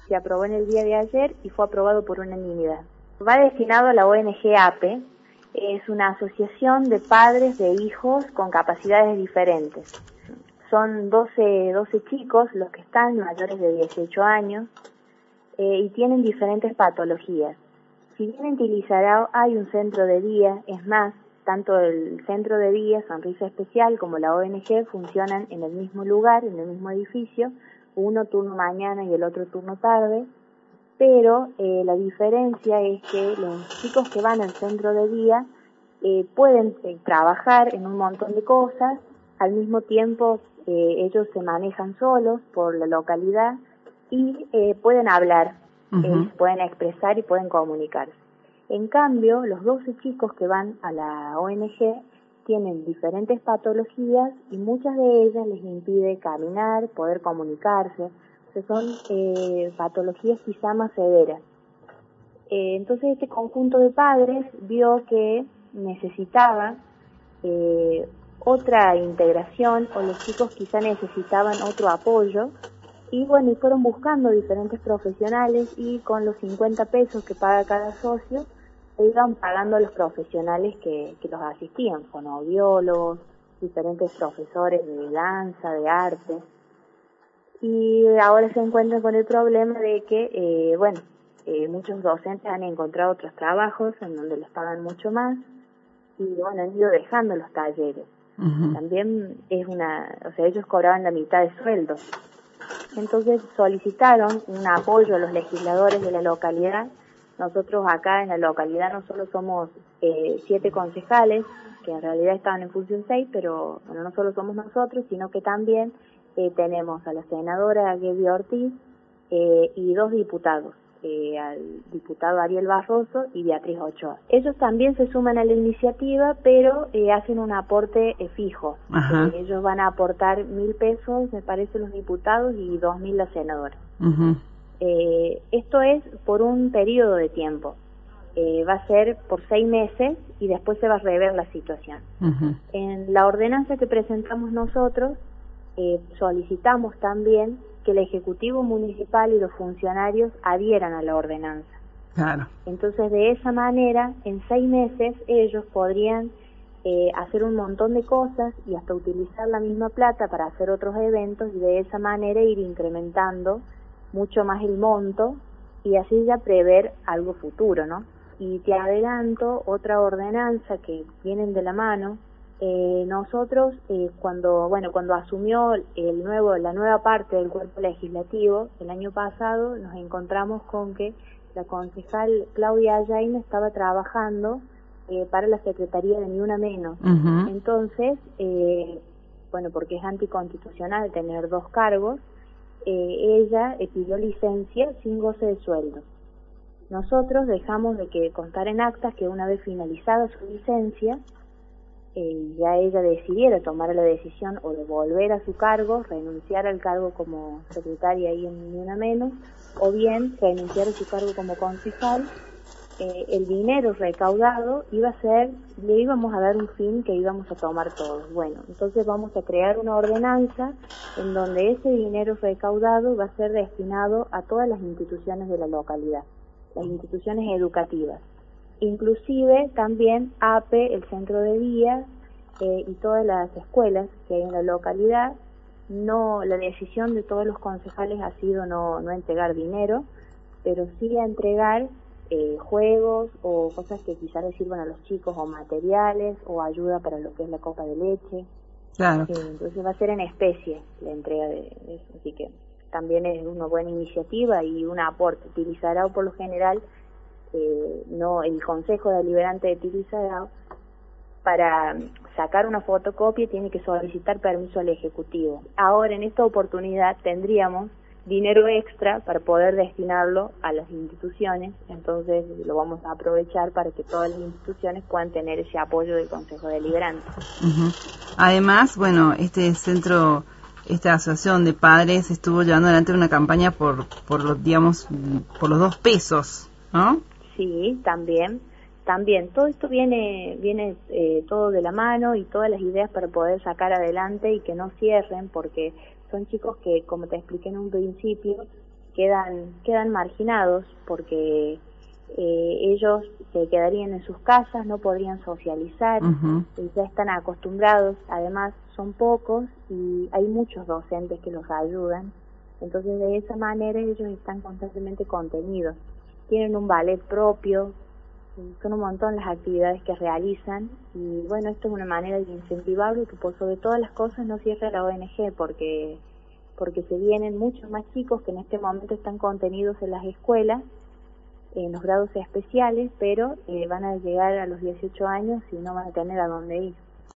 Se aprobó en el día de ayer y fue aprobado por unanimidad. Va destinado a la ONG APE, es una asociación de padres de hijos con capacidades diferentes. Son 12 chicos los que están mayores de 18 años y tienen diferentes patologías. Si bien en Tilizarao hay un centro de día, es más, tanto el centro de día, Sonrisa Especial, como la ONG funcionan en el mismo lugar, en el mismo edificio, uno turno mañana y el otro turno tarde, pero la diferencia es que los chicos que van al centro de día pueden trabajar en un montón de cosas, al mismo tiempo ellos se manejan solos por la localidad y pueden hablar, pueden expresar y pueden comunicarse. En cambio, los 12 chicos que van a la ONG tienen diferentes patologías y muchas de ellas les impide caminar, poder comunicarse. O sea, son patologías quizá más severas. Entonces este conjunto de padres vio que necesitaba otra integración, o los chicos quizá necesitaban otro apoyo, y bueno, y fueron buscando diferentes profesionales, y con los 50 pesos que paga cada socio, iban pagando a los profesionales que los asistían, fonoaudiólogos, diferentes profesores de danza, de arte, y ahora se encuentran con el problema de que, muchos docentes han encontrado otros trabajos en donde les pagan mucho más, y bueno, han ido dejando los talleres. También ellos cobraban la mitad de sueldo. Entonces solicitaron un apoyo a los legisladores de la localidad. Nosotros acá en la localidad no solo somos 7 concejales, que en realidad estaban en función 6, pero bueno, no solo somos nosotros, sino que también tenemos a la senadora Gaby Ortiz y 2 diputados, al diputado Ariel Barroso y Beatriz Ochoa. Ellos también se suman a la iniciativa, pero hacen un aporte fijo. Ellos van a aportar 1.000 pesos, me parece, los diputados, y 2.000 la senadora. Esto es por un periodo de tiempo. Va a ser por 6 meses y después se va a rever la situación. En la ordenanza que presentamos nosotros, solicitamos también que el Ejecutivo Municipal y los funcionarios adhieran a la ordenanza. Claro. Entonces, de esa manera, en 6 meses ellos podrían hacer un montón de cosas y hasta utilizar la misma plata para hacer otros eventos, y de esa manera ir incrementando mucho más el monto y así ya prever algo futuro, ¿no? Y te adelanto otra ordenanza que vienen de la mano. Nosotros cuando asumió la nueva parte del cuerpo legislativo el año pasado, nos encontramos con que la concejal Claudia Ayaina estaba trabajando para la Secretaría de Ni Una Menos. Entonces, porque es anticonstitucional tener 2 cargos, ella pidió licencia sin goce de sueldo. Nosotros dejamos de que constar en actas que una vez finalizada su licencia, ya ella decidiera tomar la decisión o de volver a su cargo, renunciar al cargo como secretaria ahí en Ni Una Menos, o bien renunciar a su cargo como concejal. El dinero recaudado le íbamos a dar un fin que íbamos a tomar todos. Bueno, entonces vamos a crear una ordenanza en donde ese dinero recaudado va a ser destinado a todas las instituciones de la localidad, las instituciones educativas, inclusive también APE, el centro de día, y todas las escuelas que hay en la localidad. La decisión de todos los concejales ha sido no entregar dinero, pero sí a entregar juegos o cosas que quizás les sirvan a los chicos, o materiales, o ayuda para lo que es la copa de leche. Claro. Entonces va a ser en especie la entrega de eso, así que también es una buena iniciativa y un aporte. Tilizarao, por lo general, el Consejo Deliberante de Tilizarao, para sacar una fotocopia tiene que solicitar permiso al Ejecutivo. Ahora, en esta oportunidad, tendríamos dinero extra para poder destinarlo a las instituciones, entonces lo vamos a aprovechar para que todas las instituciones puedan tener ese apoyo del Consejo Deliberante. Además, esta asociación de padres estuvo llevando adelante una campaña por los 2 pesos, ¿no? Sí, también todo esto viene todo de la mano, y todas las ideas para poder sacar adelante y que no cierren, porque son chicos que, como te expliqué en un principio, quedan marginados porque ellos se quedarían en sus casas, no podrían socializar, ya están acostumbrados, además son pocos y hay muchos docentes que los ayudan, entonces de esa manera ellos están constantemente contenidos, tienen un ballet propio, son un montón las actividades que realizan y bueno, esto es una manera de incentivarlo y que por sobre todas las cosas no cierre la ONG porque se vienen muchos más chicos que en este momento están contenidos en las escuelas, en los grados especiales, pero van a llegar a los 18 años y no van a tener a dónde ir.